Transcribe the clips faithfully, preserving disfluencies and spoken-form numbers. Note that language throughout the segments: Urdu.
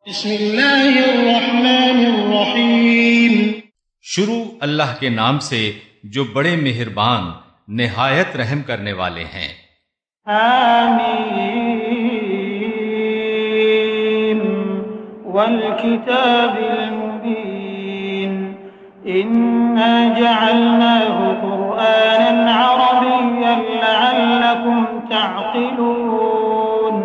بسم اللہ الرحمن الرحیم۔ شروع اللہ کے نام سے جو بڑے مہربان نہایت رحم کرنے والے ہیں۔ آمین والکتاب المبین انا جعلناه قرآنا عربیا لعلکم تعقلون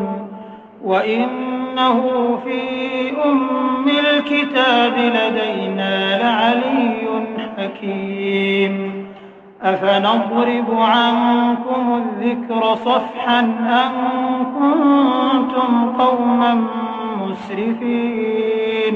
وإنه في أم الكتاب لدينا لعلي حكيم أفنضرب عنكم الذكر صفحا أن كنتم قوما مسرفين۔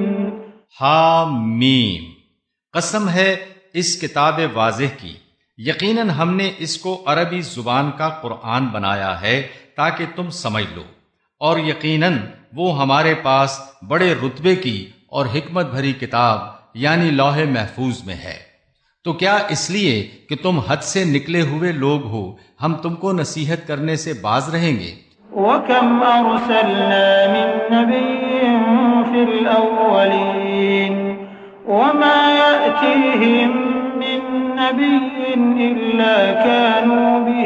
حامیم، قسم ہے اس کتاب واضح کی، یقیناً ہم نے اس کو عربی زبان کا قرآن بنایا ہے تاکہ تم سمجھ لو، اور یقیناً وہ ہمارے پاس بڑے رتبے کی اور حکمت بھری کتاب یعنی لوح محفوظ میں ہے۔ تو کیا اس لیے کہ تم حد سے نکلے ہوئے لوگ ہو ہم تم کو نصیحت کرنے سے باز رہیں گے؟ وَكَمْ أَرْسَلْنَا مِن نَّبِيٍّ فِي الْأَوَّلِينَ وَمَا يَأْتِيهِم مِّن نَّبِيٍّ إِلَّا كَانُوا بِهِ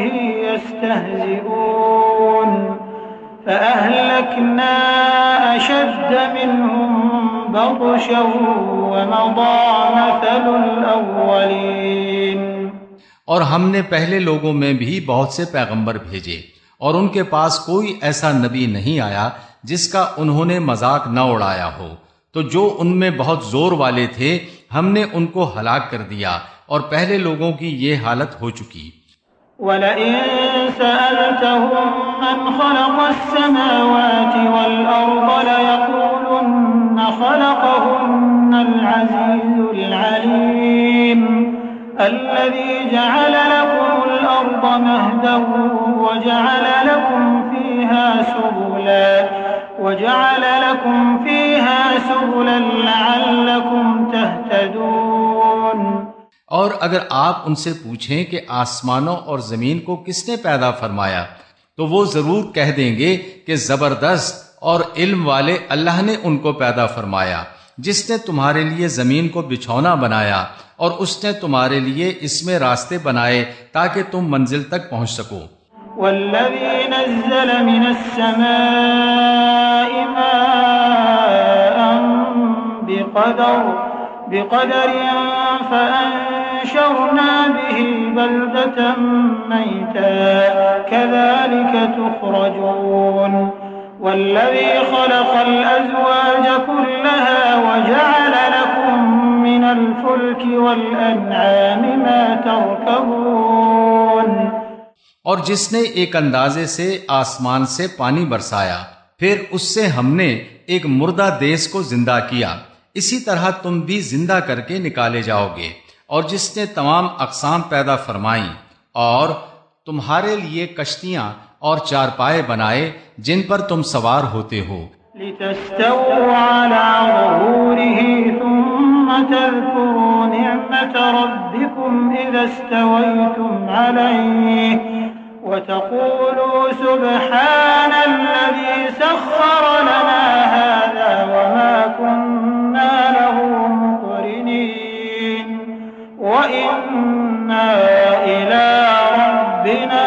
يَسْتَهْزِئُونَ فَأَهْلَكْنَا أَشَدَّ مِنْهُمْ بَطْشًا وَمَضَىٰ مَثَلُ الْأَوَّلِينَ۔ اور ہم نے پہلے لوگوں میں بھی بہت سے پیغمبر بھیجے، اور ان کے پاس کوئی ایسا نبی نہیں آیا جس کا انہوں نے مذاق نہ اڑایا ہو، تو جو ان میں بہت زور والے تھے ہم نے ان کو ہلاک کر دیا، اور پہلے لوگوں کی یہ حالت ہو چکی۔ وَلَئِن سَأَلْتَهُم مَّنْ خَلَقَ السَّمَاوَاتِ وَالْأَرْضَ لَيَقُولُنَّ خَلَقَهُنَّ الْعَزِيزُ الْعَلِيمُ الَّذِي جَعَلَ لَكُمُ الْأَرْضَ مَهْدًا وَجَعَلَ لَكُمْ فِيهَا سُبُلًا وَجَعَلَ لَكُمْ فِيهَا سُبُلًا لَّعَلَّكُمْ تَهْتَدُونَ۔ اور اگر آپ ان سے پوچھیں کہ آسمانوں اور زمین کو کس نے پیدا فرمایا تو وہ ضرور کہہ دیں گے کہ زبردست اور علم والے اللہ نے ان کو پیدا فرمایا، جس نے تمہارے لیے زمین کو بچھونا بنایا اور اس نے تمہارے لیے اس میں راستے بنائے تاکہ تم منزل تک پہنچ سکو۔ والذی نزل من السماء ماء بقدر بقدر فأنشرنا به بلدة ميتا كذلك تخرجون والذي خلق الأزواج كلها وجعل لكم من الفلك والأنعام ما تركبون۔ اور جس نے ایک اندازے سے آسمان سے پانی برسایا، پھر اس سے ہم نے ایک مردہ دیس کو زندہ کیا، اسی طرح تم بھی زندہ کر کے نکالے جاؤ گے۔ اور جس نے تمام اقسام پیدا فرمائیں اور تمہارے لیے کشتیاں اور چارپائے بنائے جن پر تم سوار ہوتے ہو، لِتَسْتَوُوا عَلَى ظُهُورِهِ ثُمَّ تَذْكُرُوا نِعْمَةَ رَبِّكُمْ إِذَا اسْتَوَيْتُمْ عَلَيْهِ وَتَقُولُوا سُبْحَانَ الَّذِي سَخَّرَ لَنَا هَذَا وَمَا كُنَّا لَهُ مُقْرِنِينَ وَإِنَّا إِلَى رَبِّنَا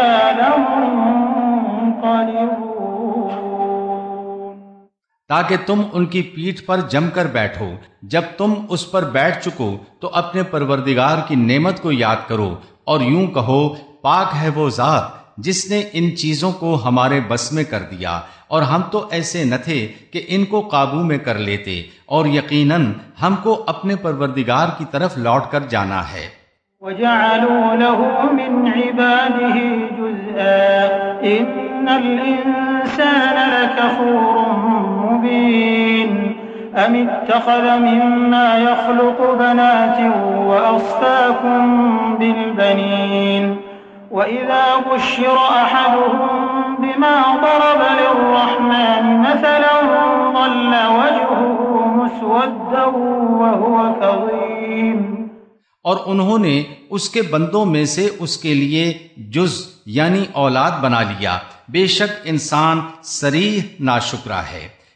لَمُنقَلِبُونَ۔ تاکہ تم ان کی پیٹھ پر جم کر بیٹھو، جب تم اس پر بیٹھ چکو تو اپنے پروردگار کی نعمت کو یاد کرو اور یوں کہو، پاک ہے وہ ذات جس نے ان چیزوں کو ہمارے بس میں کر دیا، اور ہم تو ایسے نہ تھے کہ ان کو قابو میں کر لیتے، اور یقیناً ہم کو اپنے پروردگار کی طرف لوٹ کر جانا ہے۔ وَجَعَلُوا لَهُ مِنْ عِبَادِهِ جُزْءًا إِنَّ الْإِنسَانَ لَكَفُورٌ مُبِينٌ أَمِ اتَّخَذَ مِمَّا يَخْلُقُ بَنَاتٍ وَأَصْفَاكُمْ بِالْبَنِينَ وَإِذَا بُشِّرَ أَحَدُهُم بِمَا ضَرَبَ لِلرَّحْمَنِ مَثَلًا ظَلَّ وَجْهُهُ مُسْوَدًّا وَهُوَ كَظِيمٌ۔ اور انہوں نے اس کے بندوں میں سے اس کے لیے جز یعنی اولاد بنا لیا، بے شک انسان صریح ناشکرا ہے۔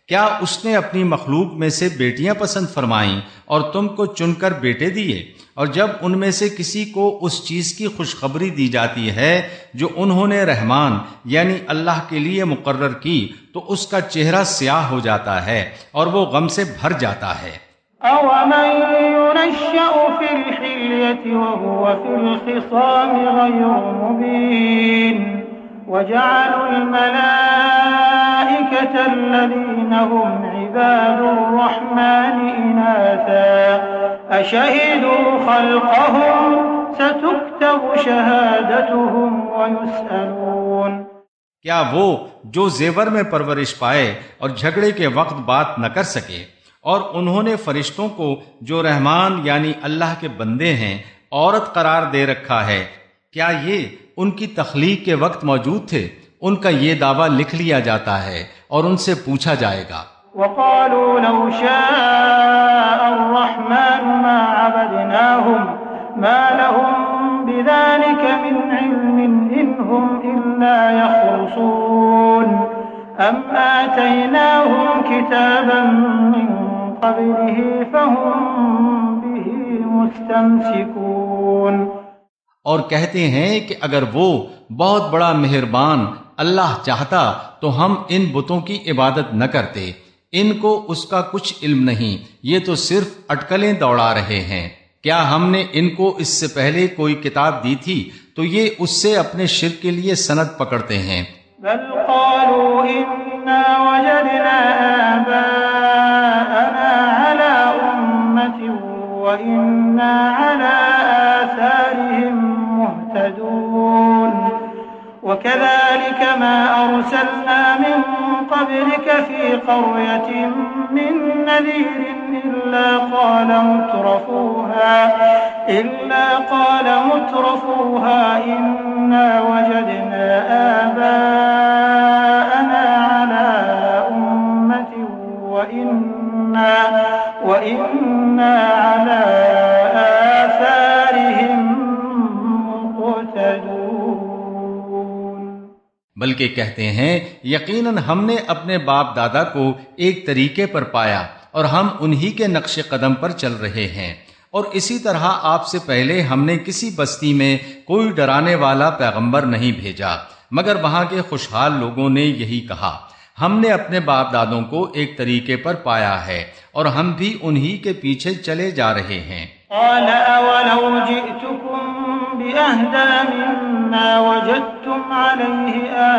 کیا اس نے اپنی مخلوق میں سے بیٹیاں پسند فرمائیں اور تم کو چن کر بیٹے دیے؟ اور جب ان میں سے کسی کو اس چیز کی خوشخبری دی جاتی ہے جو انہوں نے رحمان یعنی اللہ کے لیے مقرر کی تو اس کا چہرہ سیاہ ہو جاتا ہے اور وہ غم سے بھر جاتا ہے۔ أَوَمَن يُنَشَّأُ فِي الْحِلْيَةِ وَهُوَ فِي الْخِصَامِ غَيْرُ مُبِينٍ وَجَعَلُوا الْمَلَائِكَةَ الَّذِينَ هُمْ عِبَادُ الرَّحْمَنِ إِنَاثًا أَشَهِدُوا خَلْقَهُمْ سَتُكْتَبُ شَهَادَتُهُمْ وَيُسْأَلُونَ۔ کیا وہ جو زیور میں پرورش پائے اور جھگڑے کے وقت بات نہ کر سکے اور انہوں نے فرشتوں کو جو رحمان یعنی اللہ کے بندے ہیں عورت قرار دے رکھا ہے، کیا یہ ان کی تخلیق کے وقت موجود تھے؟ ان کا یہ دعویٰ لکھ لیا جاتا ہے اور ان سے پوچھا جائے گا۔ وَقَالُوا لَوْ شَاءَ الرَّحْمَنُ مَا عَبَدْنَاهُمْ مَا لَهُمْ بِذَلِكَ مِنْ عِلْمٍ إِنْ هُمْ إِلَّا يَخْرُصُونَ أَمْ آتَيْنَاهُمْ كِتَابًا مِنْ قَبْلِهِ فَهُمْ بِهِ مُسْتَمْسِكُونَ۔ اور کہتے ہیں کہ اگر وہ بہت بڑا مہربان اللہ چاہتا تو ہم ان بتوں کی عبادت نہ کرتے، ان کو اس کا کچھ علم نہیں، یہ تو صرف اٹکلیں دوڑا رہے ہیں۔ کیا ہم نے ان کو اس سے پہلے کوئی کتاب دی تھی تو یہ اس سے اپنے شرک کے لیے سند پکڑتے ہیں۔ بل قالوا إنا وجدنا آباءنا على أمة وإنا على آثارهم مهتدون وكذلك ما أرسلنا من قبلك في قرية من نذير إلا قال مترفوها إلا قال مترفوها إنا وجدنا آباءنا على أمة وإنا وإنا على آثارهم مقتدون۔ بلکہ کہتے ہیں یقیناً ہم نے اپنے باپ دادا کو ایک طریقے پر پایا اور ہم انہی کے نقش قدم پر چل رہے ہیں، اور اسی طرح آپ سے پہلے ہم نے کسی بستی میں کوئی ڈرانے والا پیغمبر نہیں بھیجا مگر وہاں کے خوشحال لوگوں نے یہی کہا، ہم نے اپنے باپ دادوں کو ایک طریقے پر پایا ہے اور ہم بھی انہی کے پیچھے چلے جا رہے ہیں۔ قال أولو جئتكم بأهدى مما وجدتم عليه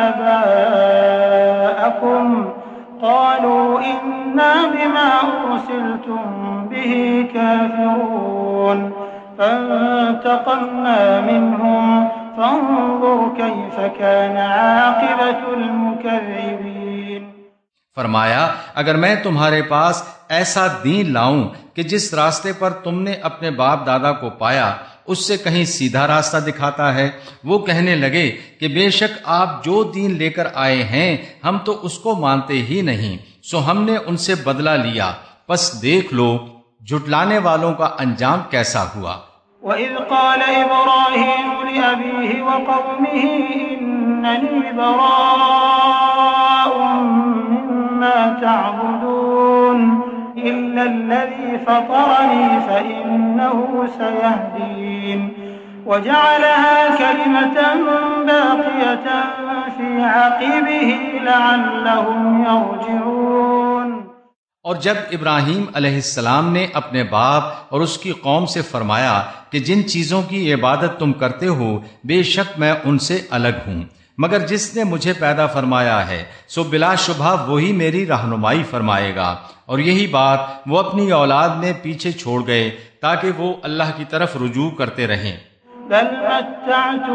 آباءكم قالوا إنا بما أرسلتم به كافرون فانتقمنا منهم فانظر كيف كان عاقبة المكذبين۔ فرمایا اگر میں تمہارے پاس ایسا دین لاؤں کہ جس راستے پر تم نے اپنے باپ دادا کو پایا اس سے کہیں سیدھا راستہ دکھاتا ہے، وہ کہنے لگے کہ بے شک آپ جو دین لے کر آئے ہیں ہم تو اس کو مانتے ہی نہیں، سو ہم نے ان سے بدلہ لیا، پس دیکھ لو جھٹلانے والوں کا انجام کیسا ہوا۔ وَإِذْ قَالَ إِبْرَاهِيمُ لِأَبِيهِ وَقَوْمِهِ إِنَّنِي بَرَاءٌ مِّمَّا تَعْبُدُونَ إِلَّا الَّذِي فَطَرَنِي فَإِنَّهُ سَيَهْدِينِ وَجَعَلَهَا كَلِمَةً بَاقِيَةً فِي عَقِبِهِ لَعَلَّهُمْ يَرْجِعُونَ۔ اور جب ابراہیم علیہ السلام نے اپنے باپ اور اس کی قوم سے فرمایا کہ جن چیزوں کی عبادت تم کرتے ہو بے شک میں ان سے الگ ہوں، مگر جس نے مجھے پیدا فرمایا ہے سو بلا شبہ وہی میری رہنمائی فرمائے گا، اور یہی بات وہ اپنی اولاد میں پیچھے چھوڑ گئے تاکہ وہ اللہ کی طرف رجوع کرتے رہیں۔ بل متعت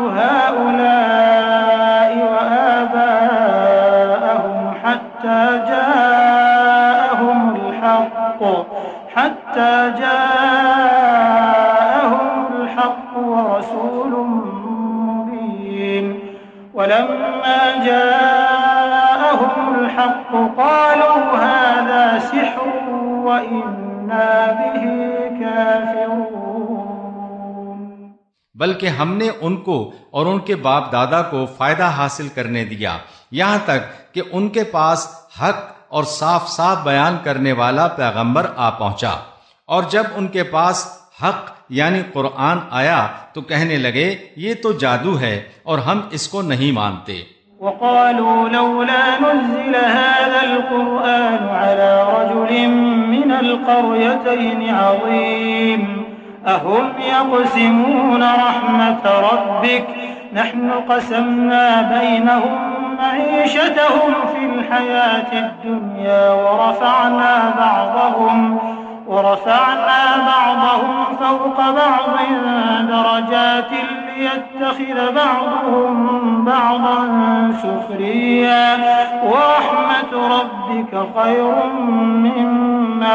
هؤلاء وآباءهم حتى جاءهم الحق حتى جاءهم الحق ورسول مبين ولما جاءهم الحق قالوا هذا سحر وإنا به كافرون۔ بلکہ ہم نے ان کو اور ان کے باپ دادا کو فائدہ حاصل کرنے دیا یہاں تک کہ ان کے پاس حق اور صاف صاف بیان کرنے والا پیغمبر آ پہنچا، اور جب ان کے پاس حق یعنی قرآن آیا تو کہنے لگے یہ تو جادو ہے اور ہم اس کو نہیں مانتے۔ وقالوا لولا نزل هذا القرآن على رجل من القريتين عظيم أهم يقسمون رحمة ربك نحن قسمنا بينهم معيشتهم في الحياة الدنيا ورفعنا بعضهم ورفعنا بعضهم فوق بعض درجات ليتخذ بعضهم بعضا سخريا ورحمة ربك خير مما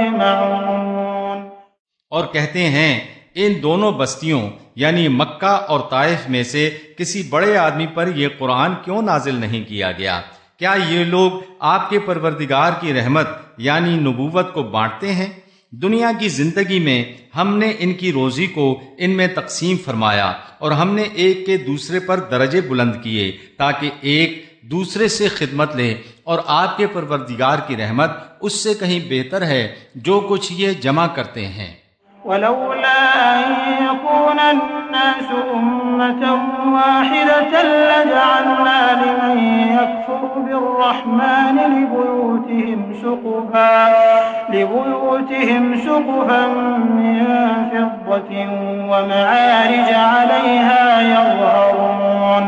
يجمعون۔ اور کہتے ہیں ان دونوں بستیوں یعنی مکہ اور طائف میں سے کسی بڑے آدمی پر یہ قرآن کیوں نازل نہیں کیا گیا؟ کیا یہ لوگ آپ کے پروردگار کی رحمت یعنی نبوت کو بانٹتے ہیں؟ دنیا کی زندگی میں ہم نے ان کی روزی کو ان میں تقسیم فرمایا اور ہم نے ایک کے دوسرے پر درجے بلند کیے تاکہ ایک دوسرے سے خدمت لے، اور آپ کے پروردگار کی رحمت اس سے کہیں بہتر ہے جو کچھ یہ جمع کرتے ہیں۔ ولولا أن يكون الناس أمة واحدة لجعلنا لمن يكفر بالرحمن لبيوتهم سقفا لبيوتهم سقفا من فضة ومعارج عليها يظهرون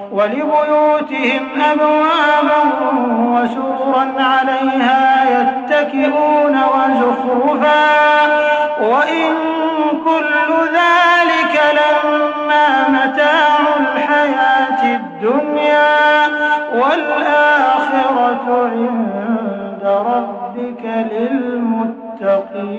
ولبيوتهم أبوابا وسررا عليها يتكئون وزخرفا وَإِن كُلُّ ذَلِكَ لَمَّا مَتَاعُ الْحَيَاةِ الدُّنْيَا وَالْآخِرَةُ عِندَ رَبِّكَ لِلْمُتَّقِينَ۔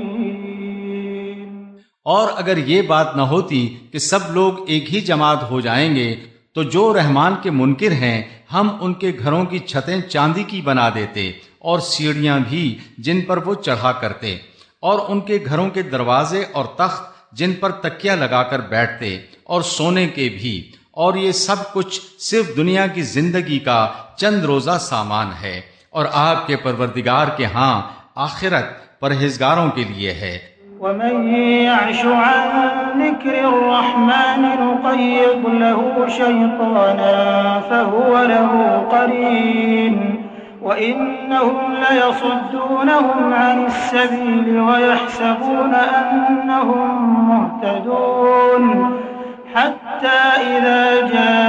اور اگر یہ بات نہ ہوتی کہ سب لوگ ایک ہی جماعت ہو جائیں گے تو جو رحمان کے منکر ہیں ہم ان کے گھروں کی چھتیں چاندی کی بنا دیتے اور سیڑھیاں بھی جن پر وہ چڑھا کرتے، اور ان کے گھروں کے دروازے اور تخت جن پر تکیہ لگا کر بیٹھتے، اور سونے کے بھی، اور یہ سب کچھ صرف دنیا کی زندگی کا چند روزہ سامان ہے، اور آپ کے پروردگار کے ہاں آخرت پرہیزگاروں کے لیے ہے۔ وَمَن يَعْشُ عَن ذِكْرِ الرَّحْمَنِ نُقَيِّضْ لَهُ شَيْطَانًا فَهُوَ لَهُ قَرِينٌ وَإِنَّهُمْ لَيَصُدُّونَهُمْ عَنِ السَّبِيلِ وَيَحْسَبُونَ أَنَّهُمْ مُهْتَدُونَ حَتَّى إِذَا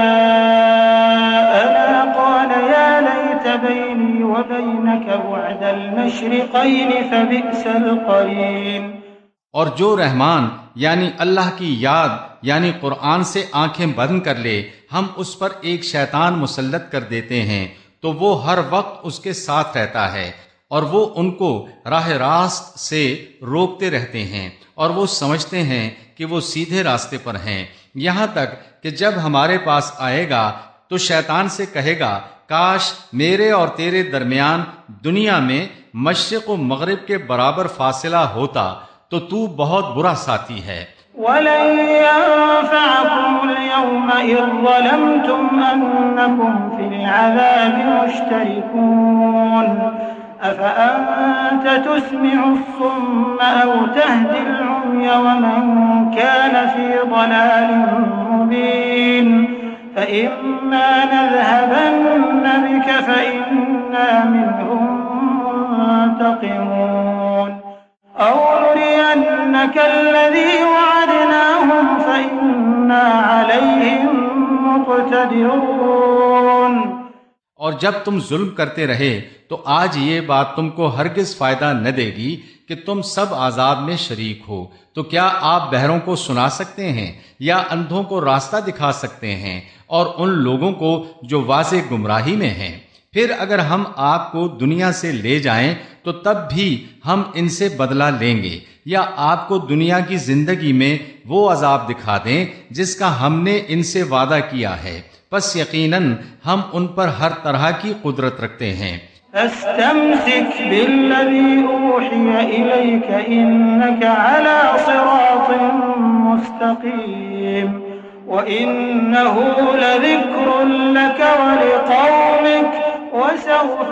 جَاءَنَا قَالَ يَا لَيْتَ بَيْنِي وَبَيْنَكَ بُعْدَ الْمَشْرِقَيْنِ فَبِئْسَ الْقَرِينُ۔ اور جو رحمان یعنی اللہ کی یاد یعنی قرآن سے آنکھیں بند کر لے، ہم اس پر ایک شیطان مسلط کر دیتے ہیں تو وہ ہر وقت اس کے ساتھ رہتا ہے، اور وہ ان کو راہ راست سے روکتے رہتے ہیں، اور وہ سمجھتے ہیں کہ وہ سیدھے راستے پر ہیں، یہاں تک کہ جب ہمارے پاس آئے گا تو شیطان سے کہے گا کاش میرے اور تیرے درمیان دنیا میں مشرق و مغرب کے برابر فاصلہ ہوتا، تو تو بہت برا ساتھی ہے۔ وَلَن يَنفَعَكُمُ الْيَوْمَ إِذ ظَّلَمْتُمْ أَنَّكُمْ فِي الْعَذَابِ مُشْتَرِكُونَ أَفَأَنْتَ تُسْمِعُ الصُّمَّ أَوْ تَهْدِي الْعُمْيَ وَمَنْ كَانَ فِي ضَلَالٍ مُّبِينٍ فَإِمَّا نَذْهَبَنَّ بِكَ فَإِنَّا مِنْهُمْ مُنْتَقِمُونَ أَوْ نُرِيَنَّكَ الَّذِي وَعَدْنَاهُمْ فَإِنَّا عَلَيْهِمْ مُقْتَدِرُونَ۔ اور جب تم ظلم کرتے رہے تو آج یہ بات تم کو ہرگز فائدہ نہ دے گی کہ تم سب عذاب میں شریک ہو، تو کیا آپ بہروں کو سنا سکتے ہیں یا اندھوں کو راستہ دکھا سکتے ہیں، اور ان لوگوں کو جو واضح گمراہی میں ہیں؟ پھر اگر ہم آپ کو دنیا سے لے جائیں تو تب بھی ہم ان سے بدلہ لیں گے، یا آپ کو دنیا کی زندگی میں وہ عذاب دکھا دیں جس کا ہم نے ان سے وعدہ کیا ہے، پس یقیناً ہم ان پر ہر طرح کی قدرت رکھتے ہیں۔ فاستمسك بالذي أوحي إليك إنك على صراط مستقيم وإنه لذكر لك ولقومك وسوف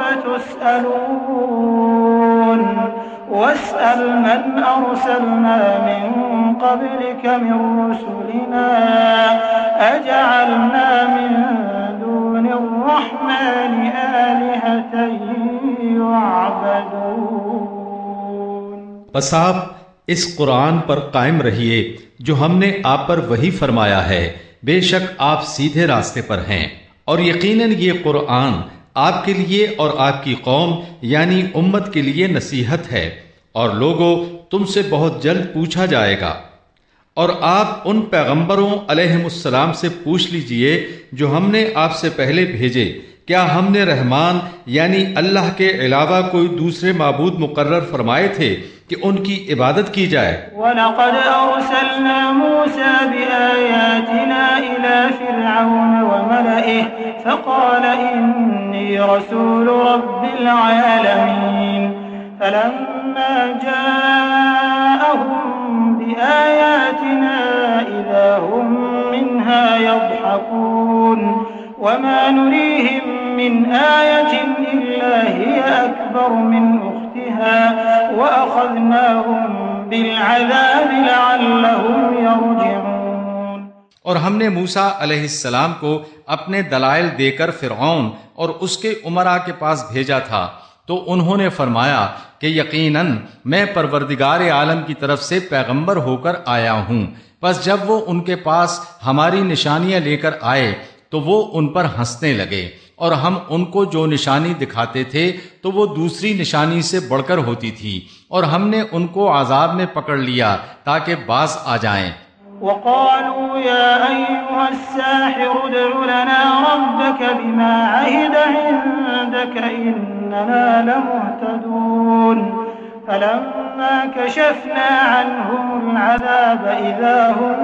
تسألون واسأل من أرسلنا من قبلك من رسلنا أجعلنا من دون الرحمن آلهة يعبدون۔ بس آپ اس قرآن پر قائم رہیے جو ہم نے آپ پر وحی فرمایا ہے، بے شک آپ سیدھے راستے پر ہیں، اور یقیناً یہ قرآن آپ کے لیے اور آپ کی قوم یعنی امت کے لیے نصیحت ہے، اور لوگوں تم سے بہت جلد پوچھا جائے گا۔ اور آپ ان پیغمبروں علیہم السلام سے پوچھ لیجئے جو ہم نے آپ سے پہلے بھیجے، کیا ہم نے رحمان یعنی اللہ کے علاوہ کوئی دوسرے معبود مقرر فرمائے تھے کہ ان کی عبادت کی جائے؟ وَلَقَدْ أَرْسَلْنَا مُوسَى بِآيَاتِنَا إِلَى فِرْعَوْنَ وَمَلَئِهِ فَقَالَ إِنِّي رَسُولُ رَبِّ الْعَالَمِينَ فَلَمَّا جَاءَهُم بِآيَاتِنَا إِذَا هُم مِّنْهَا يَضْحَكُونَ وَمَا نُرِيهِم مِّنْ آيَةٍ إِلَّا هِيَ أَكْبَرُ مِنْ أُخْتِهَا وَأَخَذْنَاهُم بِالْعَذَابِ لَعَلَّهُمْ يَرْجِعُونَ۔ اور ہم نے موسیٰ علیہ السلام کو اپنے دلائل دے کر فرعون اور اس کے امراء کے پاس بھیجا تھا، تو انہوں نے فرمایا کہ یقیناً میں پروردگار عالم کی طرف سے پیغمبر ہو کر آیا ہوں۔ پس جب وہ ان کے پاس ہماری نشانیاں لے کر آئے تو وہ ان پر ہنسنے لگے، اور ہم ان کو جو نشانی دکھاتے تھے تو وہ دوسری نشانی سے بڑھ کر ہوتی تھی، اور ہم نے ان کو عذاب میں پکڑ لیا تاکہ باز آ جائیں۔ وقالوا يا أيها الساحر ادع لنا ربك بما عهد عندك إننا لمهتدون فلما كشفنا عنهم العذاب إذا هم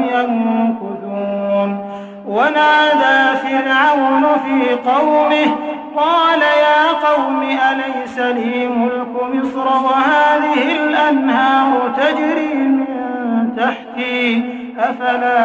ينكثون ونادى فرعون في قومه قال يا قوم أليس لي ملك مصر وهذه الأنهار تجري من تحتي أفلا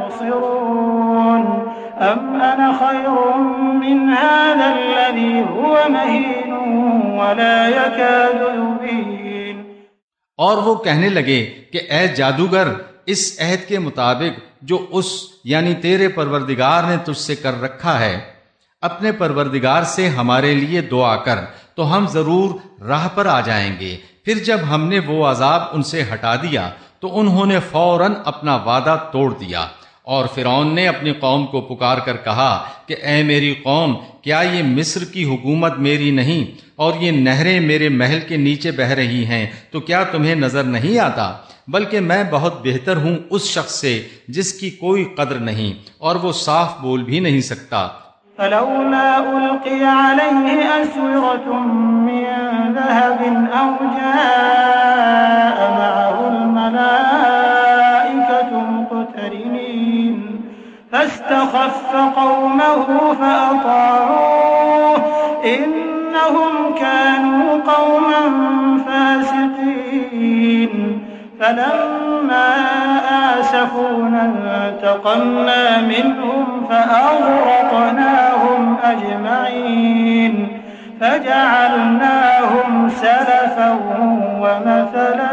تبصرون أم أنا خير من هذا الذي هو مهين ولا يكاد يبين۔ اور وہ کہنے لگے کہ اے جادوگر، اس عہد کے مطابق جو اس یعنی تیرے پروردگار نے تجھ سے کر رکھا ہے، اپنے پروردگار سے ہمارے لیے دعا کر تو ہم ضرور راہ پر آ جائیں گے۔ پھر جب ہم نے وہ عذاب ان سے ہٹا دیا تو انہوں نے فوراً اپنا وعدہ توڑ دیا، اور فرعون نے اپنی قوم کو پکار کر کہا کہ اے میری قوم، کیا یہ مصر کی حکومت میری نہیں اور یہ نہریں میرے محل کے نیچے بہہ رہی ہیں تو کیا تمہیں نظر نہیں آتا؟ بلکہ میں بہت بہتر ہوں اس شخص سے جس کی کوئی قدر نہیں اور وہ صاف بول بھی نہیں سکتا۔ فلولا ألقي عليه أسورة من ذهب أو جاء معه الملائكة مقترنين فاستخف قومه فأطاعوه إنهم كانوا قوما فاسقين فلما آسفونا انتقمنا منهم فأغرقناهم أجمعين فجعلناهم سلفا ومثلا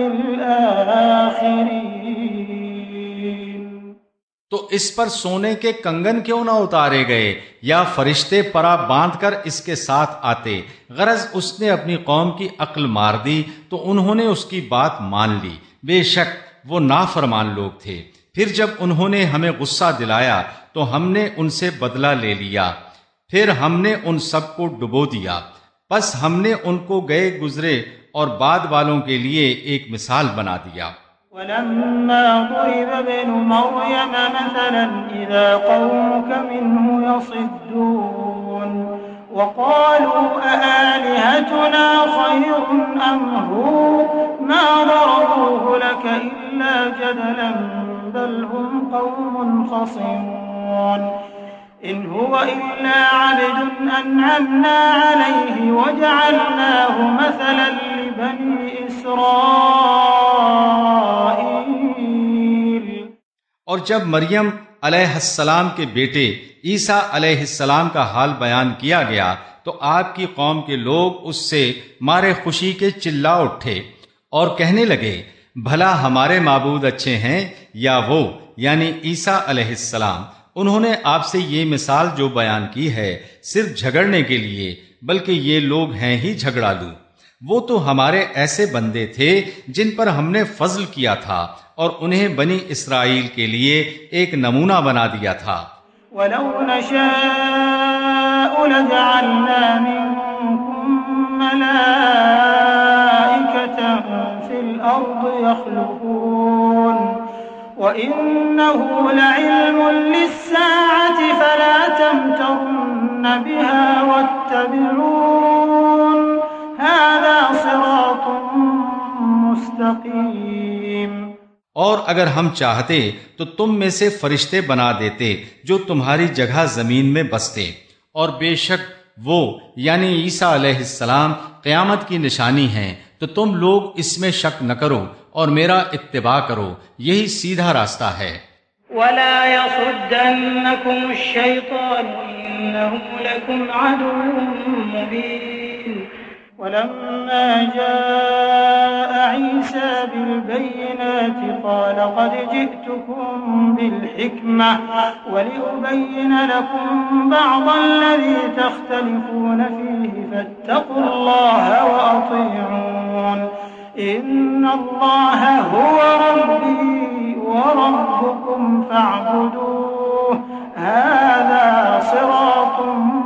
للآخرين۔ تو اس پر سونے کے کنگن کیوں نہ اتارے گئے یا فرشتے پرا باندھ کر اس کے ساتھ آتے؟ غرض اس نے اپنی قوم کی عقل مار دی تو انہوں نے اس کی بات مان لی، بے شک وہ نافرمان لوگ تھے۔ پھر جب انہوں نے ہمیں غصہ دلایا تو ہم نے ان سے بدلہ لے لیا، پھر ہم نے ان سب کو ڈبو دیا، پس ہم نے ان کو گئے گزرے اور بعد والوں کے لیے ایک مثال بنا دیا۔ ولما ضرب ابن مريم مثلا إذا قومك منه يصدون وقالوا أآلهتنا خير أم هو ما ضربوه لك إلا جدلا بل هم قوم خصمون إن هو إلا عبد أنعمنا عليه وجعلناه مثلا لبني إسرائيل۔ اور جب مریم علیہ السلام کے بیٹے عیسیٰ علیہ السلام کا حال بیان کیا گیا تو آپ کی قوم کے لوگ اس سے مارے خوشی کے چلا اٹھے اور کہنے لگے بھلا ہمارے معبود اچھے ہیں یا وہ یعنی عیسیٰ علیہ السلام؟ انہوں نے آپ سے یہ مثال جو بیان کی ہے صرف جھگڑنے کے لیے، بلکہ یہ لوگ ہیں ہی جھگڑالو۔ وہ تو ہمارے ایسے بندے تھے جن پر ہم نے فضل کیا تھا اور انہیں بنی اسرائیل کے لیے ایک نمونہ بنا دیا تھا۔ وَلَوْ نَشَاءُ لَجَعَلْنَا مِنكُم مَّلَائِكَةً فِي الْأَرْضِ يَخْلُفُونَ وَإِنَّهُ لَعِلْمٌ لِّلسَّاعَةِ فَلَا تَمْتَرُنَّ بِهَا وَاتَّبِعُونِ هَذَا صِرَاطٌ مُّسْتَقِيمٌ۔ اور اگر ہم چاہتے تو تم میں سے فرشتے بنا دیتے جو تمہاری جگہ زمین میں بستے، اور بے شک وہ یعنی عیسیٰ علیہ السلام قیامت کی نشانی ہیں، تو تم لوگ اس میں شک نہ کرو اور میرا اتباع کرو، یہی سیدھا راستہ ہے۔ وَلَا يَصُدَّنَّكُمُ الشَّيْطَانُ إِنَّهُ لَكُمْ عَدُوٌّ مُّبِينٌ۔ وَلَمَّا جَاءَ عِيسَىٰ بِالْبَيِّنَاتِ قَالَ قَدْ جِئْتُكُم بِالْحِكْمَةِ وَلِأُبَيِّنَ لَكُم بَعْضَ الَّذِي تَخْتَلِفُونَ فِيهِ فَاتَّقُوا اللَّهَ وَأَطِيعُونِ إِنَّ اللَّهَ هُوَ رَبِّي وَرَبُّكُمْ فَاعْبُدُوهُ هَٰذَا صِرَاطٌ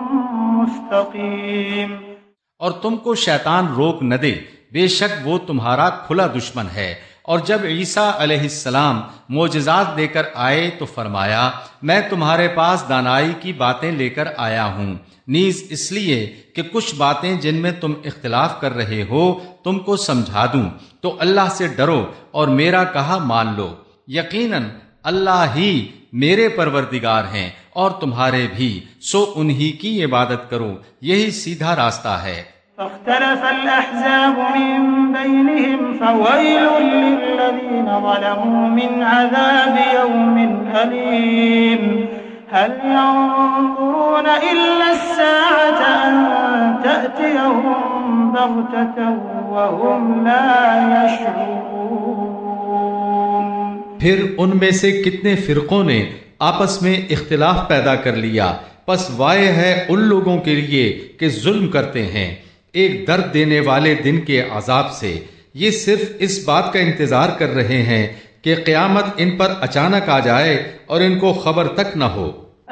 مُّسْتَقِيمٌ۔ اور تم کو شیطان روک نہ دے، بے شک وہ تمہارا کھلا دشمن ہے۔ اور جب عیسیٰ علیہ السلام معجزات لے کر آئے تو فرمایا میں تمہارے پاس دانائی کی باتیں لے کر آیا ہوں، نیز اس لیے کہ کچھ باتیں جن میں تم اختلاف کر رہے ہو تم کو سمجھا دوں، تو اللہ سے ڈرو اور میرا کہا مان لو، یقیناً اللہ ہی میرے پروردگار ہیں اور تمہارے بھی، سو انہی کی عبادت کرو، یہی سیدھا راستہ ہے۔ فاختلف الأحزاب من بينهم فويل للذين ظلموا من عذاب يوم أليم هل ينظرون إلا الساعة أن تأتيهم بغتة وهم لا يشعرون۔ پھر ان میں سے کتنے فرقوں نے آپس میں اختلاف پیدا کر لیا، پس وائے ہے ان لوگوں کے لیے کہ ظلم کرتے ہیں ایک درد دینے والے دن کے عذاب سے۔ یہ صرف اس بات کا انتظار کر رہے ہیں کہ قیامت ان پر اچانک آ جائے اور ان کو خبر تک نہ ہو۔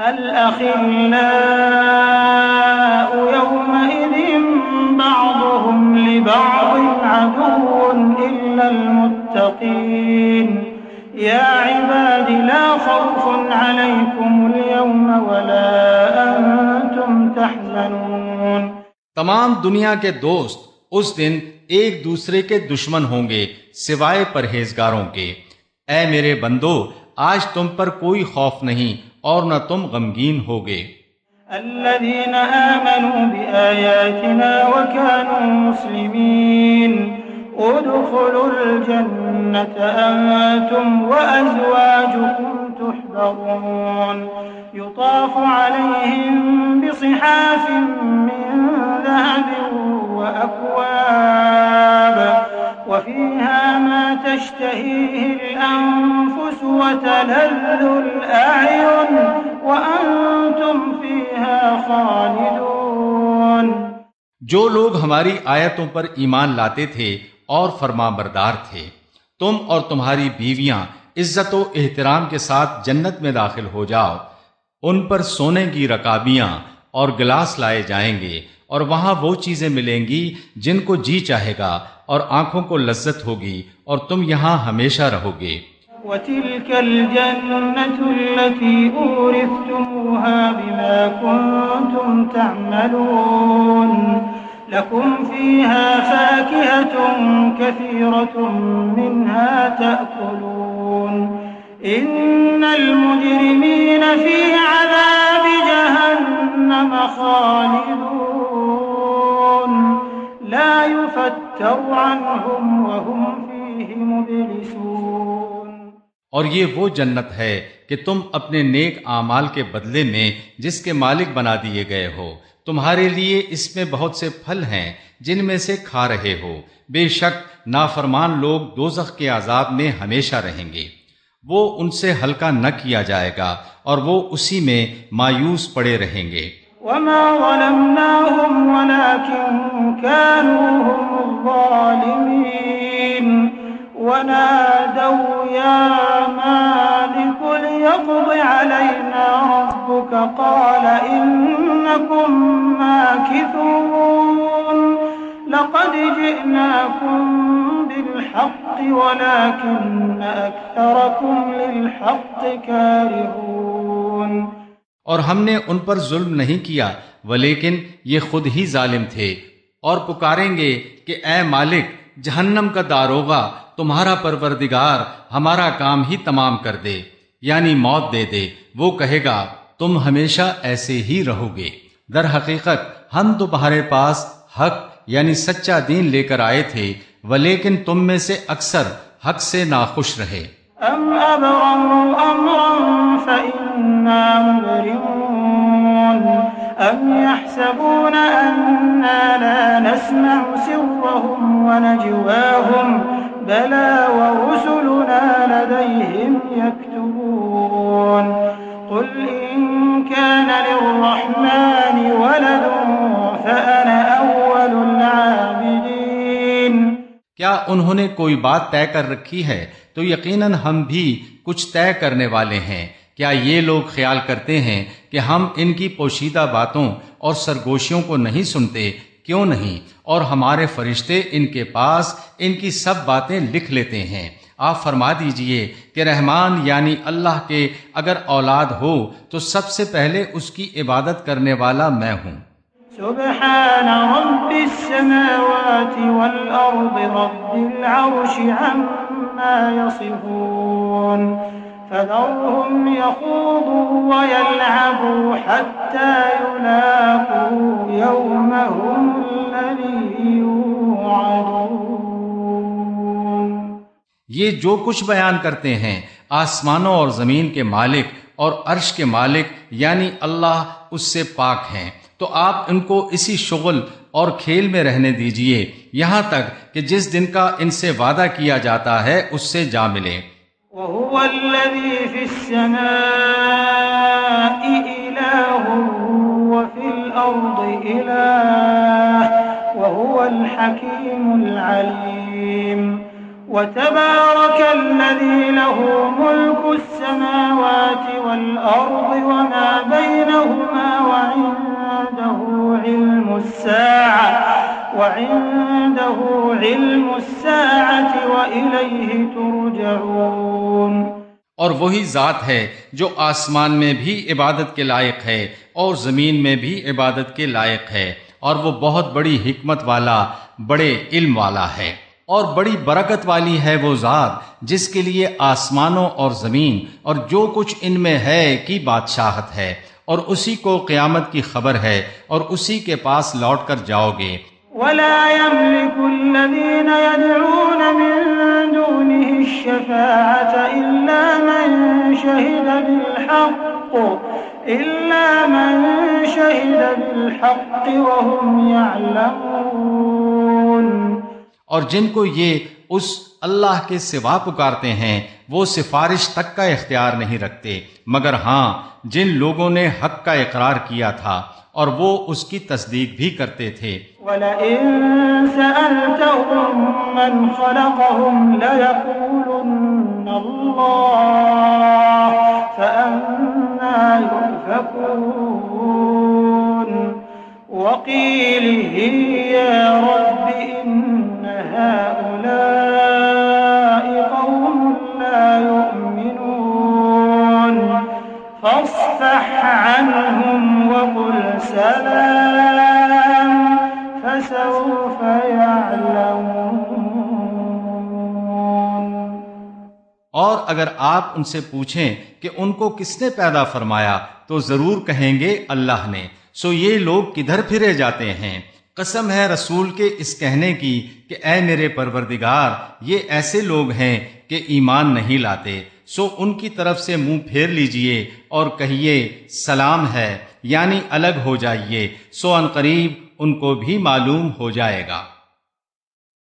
الأخلاء يومئذ بعضهم لبعض عدو إلا المتقين يا عباد لا خوف عليكم اليوم ولا أنتم تحزنون۔ تمام دنیا کے دوست اس دن ایک دوسرے کے دشمن ہوں گے سوائے پرہیزگاروں کے۔ اے میرے بندو، آج تم پر کوئی خوف نہیں اور نہ تم غمگین ہوگے۔ الذين آمنوا بآياتنا وكانوا مسلمين ادخلوا الجنة أنتم وأزواجكم تحبرون يطاف عليهم بصحاف من ذهب وأكواب وفيها ما تشتهيه الأنفس وتلذ الأعين وأنتم فيها خالدون۔ جو لوگ ہماری آیتوں پر ایمان لاتے تھے اور فرما بردار تھے، تم اور تمہاری بیویاں عزت و احترام کے ساتھ جنت میں داخل ہو جاؤ، ان پر سونے کی رکابیاں اور گلاس لائے جائیں گے، اور وہاں وہ چیزیں ملیں گی جن کو جی چاہے گا اور آنکھوں کو لذت ہوگی، اور تم یہاں ہمیشہ رہو گے۔ وَتِلْكَ الْجَنَّةُ الَّتِي أُورِثْتُمُوهَا بِمَا كُنتُمْ تَعْمَلُونَ لَكُمْ فِيهَا فَاكِهَةٌ كَثِيرَةٌ مِّنْهَا تَأْكُلُونَ إِنَّ الْمُجْرِمِينَ فِي عَذَابِ جَهَنَّمَ خَالِدُونَ لَا يُفَتَّرُ عَنْهُمْ وَهُمْ فِيهِ مُبْلِسُونَ۔ اور یہ وہ جنت ہے کہ تم اپنے نیک اعمال کے بدلے میں جس کے مالک بنا دیے گئے ہو تمہارے لیے اس میں بہت سے پھل ہیں جن میں سے کھا رہے ہو، بے شک نافرمان لوگ دوزخ کے عذاب میں ہمیشہ رہیں گے، وہ ان سے ہلکا نہ کیا جائے گا اور وہ اسی میں مایوس پڑے رہیں گے۔ وما ظلمناهم ولكن كانوا هم الظالمين ونادوا يا مالك ليقض علينا ربك قال إنكم ماكثون لقد جئناكم بالحق ولكن أكثركم للحق كارهون۔ اور ہم نے ان پر ظلم نہیں کیا ولیکن یہ خود ہی ظالم تھے، اور پکاریں گے کہ اے مالک، جہنم کا داروغہ تمہارا پروردگار ہمارا کام ہی تمام کر دے، یعنی موت دے دے۔ وہ کہے گا تم ہمیشہ ایسے ہی رہو گے، در حقیقت ہم تمہارے پاس حق یعنی سچا دین لے کر آئے تھے ولیکن تم میں سے اکثر حق سے ناخوش رہے۔ أم أبرموا أمرا فإنا مبرمون أم يحسبون أنا لا نسمع سرهم ونجواهم بلى ورسلنا لديهم يكتبون قل إن كان للرحمن ولد فأنا أول العابدين۔ کیا انہوں نے کوئی بات طے کر رکھی ہے؟ تو یقیناً ہم بھی کچھ طے کرنے والے ہیں۔ کیا یہ لوگ خیال کرتے ہیں کہ ہم ان کی پوشیدہ باتوں اور سرگوشیوں کو نہیں سنتے؟ کیوں نہیں؟ اور ہمارے فرشتے ان کے پاس ان کی سب باتیں لکھ لیتے ہیں۔ آپ فرما دیجئے کہ رحمان یعنی اللہ کے اگر اولاد ہو تو سب سے پہلے اس کی عبادت کرنے والا میں ہوں۔ سبحان رب السماوات والأرض رب العرش عما يصفون فذرهم يخوضوا ويلعبوا حتى يلاقوا يومهم الذي يوعدون۔ یہ جو کچھ بیان کرتے ہیں آسمانوں اور زمین کے مالک اور عرش کے مالک یعنی اللہ اس سے پاک ہیں، تو آپ ان کو اسی شغل اور کھیل میں رہنے دیجئے یہاں تک کہ جس دن کا ان سے وعدہ کیا جاتا ہے اس سے جا ملے۔ وَهُوَ الَّذِي فِي السَّمَاءِ إِلَٰهٌ وَفِي الْأَرْضِ إِلَٰهٌ وَهُوَ الْحَكِيمُ الْعَلِيمُ۔ وَتَبَارَكَ الَّذِي لَهُ مُلْكُ السَّمَاوَاتِ وَالْأَرْضِ وَمَا بَيْنَهُمَا وَعِندَهُ عِلْمُ السَّاعَةِ وَعِندَهُ عِلْمُ السَّاعَةِ وَإِلَيْهِ تُرْجَعُونَ۔ اور وہی ذات ہے جو آسمان میں بھی عبادت کے لائق ہے اور زمین میں بھی عبادت کے لائق ہے، اور وہ بہت بڑی حکمت والا، بڑے علم والا ہے، اور بڑی برکت والی ہے وہ ذات جس کے لیے آسمانوں اور زمین اور جو کچھ ان میں ہے کی بادشاہت ہے، اور اسی کو قیامت کی خبر ہے اور اسی کے پاس لوٹ کر جاؤ گے۔ وَلَا يَمْلِكُ الَّذِينَ يَدْعُونَ مِن دُونِهِ الشَّفَاعَةَ إِلَّا مَن شَهِدَ بِالْحَقِّ إِلَّا مَن شَهِدَ بِالْحَقِّ وَهُمْ يَعْلَمُونَ۔ اور جن کو یہ اس اللہ کے سوا پکارتے ہیں وہ سفارش تک کا اختیار نہیں رکھتے، مگر ہاں جن لوگوں نے حق کا اقرار کیا تھا اور وہ اس کی تصدیق بھی کرتے تھے۔ وَلَئِن سَأَلْتَهُم مَّنْ خَلَقَهُمْ لَيَقُولُنَّ اللَّهُ فَأَنَّىٰ يُؤْفَكُونَ وَقِيلِهِ يَا رَبِّ إِنَّ هَٰؤُلَاءِ قَوْمٌ لَّا يُؤْمِنُونَ فَاصْفَحْ عَنْهُمْ وَقُلْ سَلَامٌ فَسَوْفَ يَعْلَمُونَ۔ اور اگر آپ ان سے پوچھیں کہ ان کو کس نے پیدا فرمایا تو ضرور کہیں گے اللہ نے، سو یہ لوگ کدھر پھرے جاتے ہیں۔ قسم ہے رسول کے اس کہنے کی کہ اے میرے پروردگار، یہ ایسے لوگ ہیں کہ ایمان نہیں لاتے، سو ان کی طرف سے منہ پھیر لیجئے اور کہیے سلام ہے، یعنی الگ ہو جائیے، سو ان قریب ان کو بھی معلوم ہو جائے گا۔